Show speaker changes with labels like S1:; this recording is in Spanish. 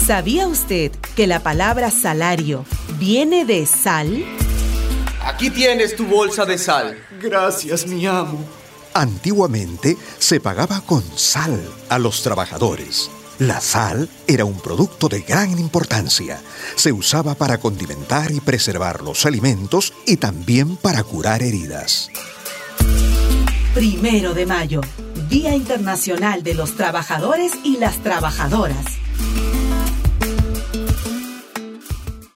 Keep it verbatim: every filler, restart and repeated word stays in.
S1: ¿Sabía usted que la palabra salario viene de sal?
S2: Aquí tienes tu bolsa de sal.
S3: Gracias, mi amo.
S4: Antiguamente se pagaba con sal a los trabajadores. La sal era un producto de gran importancia. Se usaba para condimentar y preservar los alimentos y también para curar heridas.
S1: Primero de mayo, Día Internacional de los Trabajadores y las Trabajadoras.